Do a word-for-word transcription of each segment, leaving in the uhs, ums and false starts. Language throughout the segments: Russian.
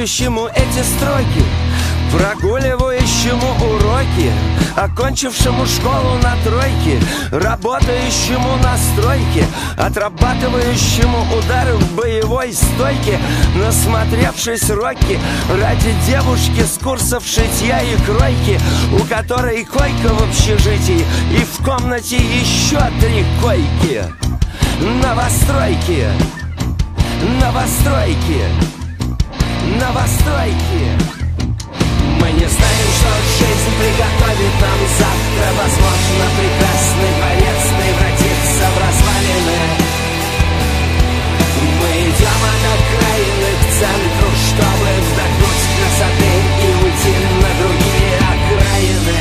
понимающему эти строки, прогуливающему уроки, окончившему школу на тройке, работающему на стройке, отрабатывающему удары в боевой стойке, насмотревшись роки ради девушки с курсов шитья и кройки, у которой койка в общежитии и в комнате еще три койки. Новостройки, новостройки, новостройки. Мы не знаем, что жизнь приготовит нам завтра. Возможно, прекрасный дворец превратится в развалины. Мы идем от окраины к центру, чтобы вдохнуть красоты и уйти на другие окраины.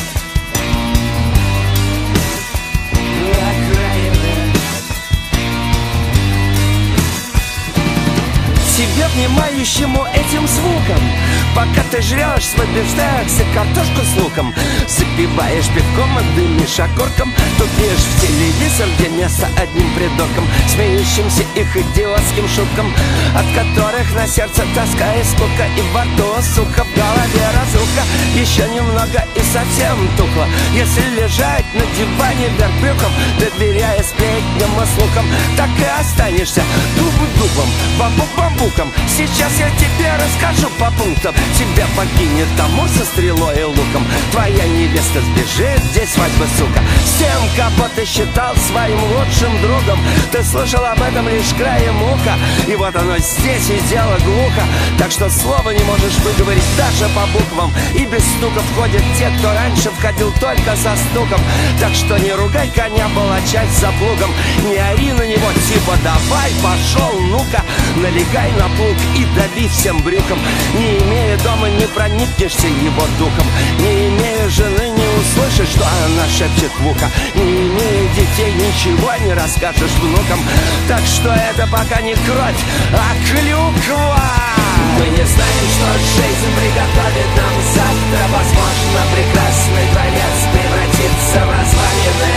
Тебе, внимающему этим звуком, пока ты жрешь свой бифштекс и картошку с луком, запиваешь пивком и дымишь окурком, тупишь в телевизор, где место одним придуркам, смеющимся их идиотским шуткам, от которых на сердце тоска и скука, и во рту сухо, в голове разруха. Еще немного и совсем тухло, если лежать на диване вверх брюхом, доверяя сплетням и слухам, так и останешься дуб-дубом, бамбук-бамбуком. Сейчас я тебе расскажу по пунктам. Тебя покинет тому со стрелой и луком. Твоя невеста сбежит, здесь свадьба, сука, с тем, кого ты считал своим лучшим другом. Ты слышал об этом лишь краем уха, и вот оно здесь, и дело глухо. Так что слова не можешь выговорить даже по буквам, и без стука входят те, кто раньше входил только со стуком. Так что не ругай коня, палача за плугом, не ори на него типа давай, пошел, ну-ка, налегай на плуг и дави всем брюком. Не имея дома, не проникнешься его духом. Не имея жены, не услышишь, что она шепчет в ухо. Не имея детей, ничего не расскажешь внукам. Так что это пока не кровь, а клюква. Мы не знаем, что жизнь приготовит нам завтра. Возможно, прекрасный дворец превратится в развалины.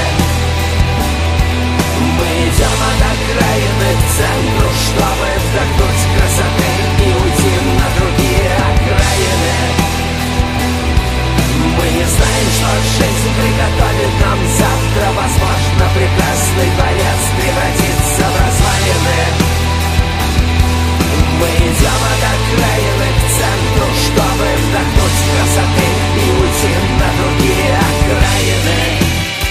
Мы идем от окраины к центру, чтобы вдохнуть красоты и уйти на другие окраины. Мы не знаем, что жизнь приготовит нам завтра. Возможно, прекрасный дворец превратится в развалины. Мы идем от окраины к центру, чтобы вдохнуть красоты и уйти на другие окраины.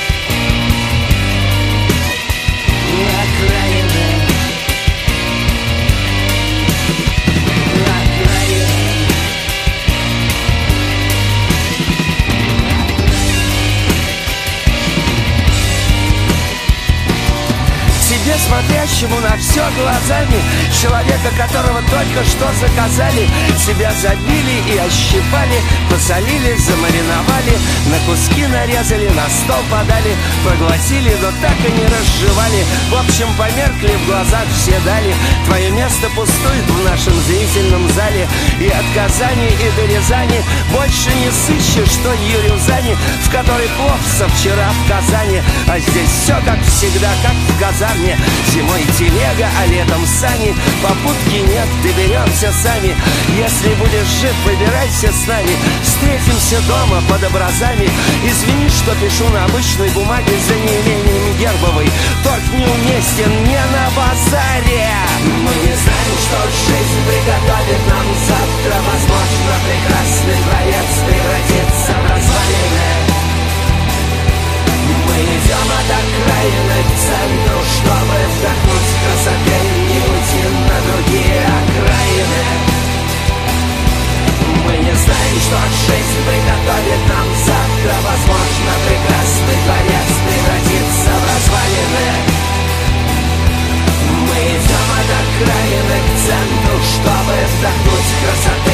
Тебе, смотрящему на все глазами, человека, которого только что заказали, себя забили и ощипали, посолили, замариновали, на куски нарезали, на стол подали, проглотили, но так и не разжевали. В общем, померкли, в глазах все дали. Твое место пустует в нашем зрительном зале, и от Казани и до Рязани больше не сыщешь той Юрюзани, в которой плов со вчера в Казани. А здесь все как всегда, как в казарне. Зимой телега, а летом сани. Попутки нет, доберемся сами. Если будешь жив, выбирайся с нами. Встретимся дома под образами. Извини, что пишу на обычной бумаге за неимением гербовой. Торг неуместен не на базаре. Мы не знаем, что жизнь приготовит нам завтра. Возможно, прекрасный дворец превратится в развалины. Мы идем от окраины к центру, чтобы вдохнуть красоты и уйти на другие окраины. Мы не знаем, что жизнь приготовит нам завтра. Возможно, прекрасный дворец превратится в развалины. Мы идем от окраины к центру, чтобы вдохнуть красоты